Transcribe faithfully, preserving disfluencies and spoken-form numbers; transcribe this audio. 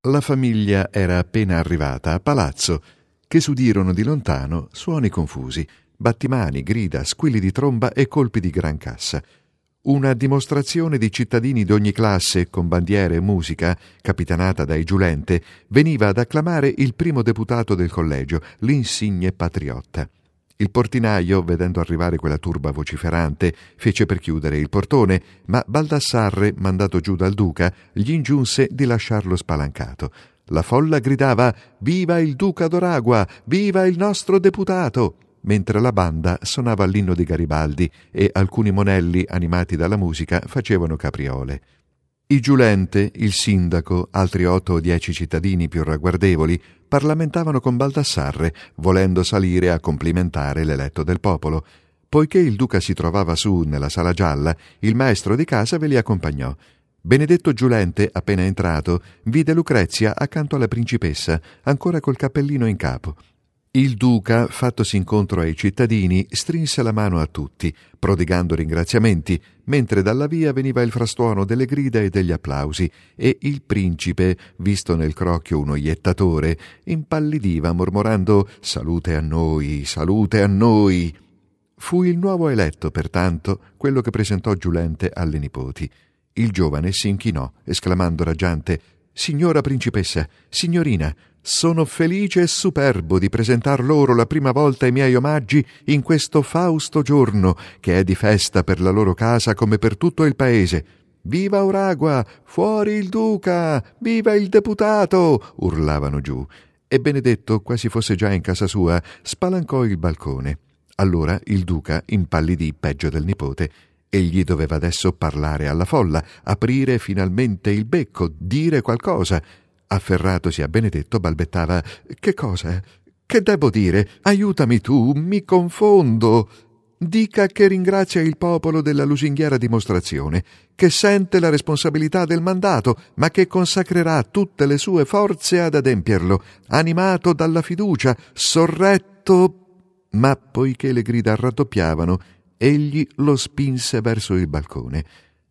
La famiglia era appena arrivata a palazzo, che s'udirono di lontano suoni confusi, battimani, grida, squilli di tromba e colpi di gran cassa. Una dimostrazione di cittadini d'ogni classe, con bandiere e musica, capitanata dai Giulente, veniva ad acclamare il primo deputato del collegio, l'insigne patriotta. Il portinaio, vedendo arrivare quella turba vociferante, fece per chiudere il portone, ma Baldassarre, mandato giù dal duca, gli ingiunse di lasciarlo spalancato. La folla gridava «Viva il duca d'Oragua! Viva il nostro deputato!», mentre la banda suonava l'inno di Garibaldi e alcuni monelli, animati dalla musica, facevano capriole. I Giulente, il sindaco, altri otto o dieci cittadini più ragguardevoli, parlamentavano con Baldassarre, volendo salire a complimentare l'eletto del popolo. Poiché il duca si trovava su nella sala gialla, il maestro di casa ve li accompagnò. Benedetto Giulente, appena entrato, vide Lucrezia accanto alla principessa, ancora col cappellino in capo. Il duca, fattosi incontro ai cittadini, strinse la mano a tutti, prodigando ringraziamenti, mentre dalla via veniva il frastuono delle grida e degli applausi, e il principe, visto nel crocchio uno iettatore, impallidiva mormorando «Salute a noi, salute a noi!». Fu il nuovo eletto, pertanto, quello che presentò Giulente alle nipoti. Il giovane si inchinò, esclamando raggiante «Signora principessa, signorina, sono felice e superbo di presentar loro la prima volta i miei omaggi in questo fausto giorno, che è di festa per la loro casa come per tutto il paese. Viva Oragua! Fuori il duca! Viva il deputato!» urlavano giù. E Benedetto, quasi fosse già in casa sua, spalancò il balcone. Allora il duca impallidì peggio del nipote. Egli doveva adesso parlare alla folla, aprire finalmente il becco, dire qualcosa. Afferratosi a Benedetto, balbettava «Che cosa? Che debbo dire? Aiutami tu, mi confondo!» «Dica che ringrazia il popolo della lusinghiera dimostrazione, che sente la responsabilità del mandato, ma che consacrerà tutte le sue forze ad adempierlo, animato dalla fiducia, sorretto...» Ma poiché le grida raddoppiavano, egli lo spinse verso il balcone.